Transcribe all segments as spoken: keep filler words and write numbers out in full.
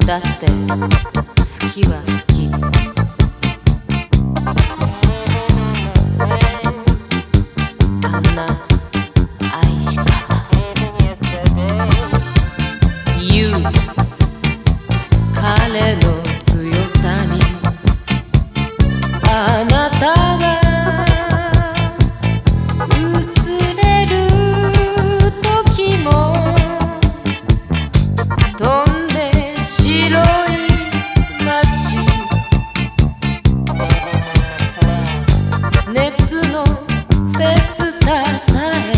だって好きは好き。あんな愛し方 You 彼の強さにあなたが薄れる時も飛んで白い街熱のフェスタさえ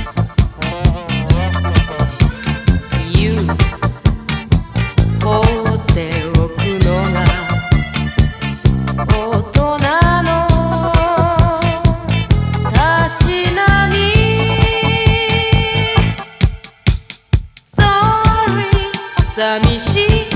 You 放っておくのが大人のたしなみ Sorry 寂しい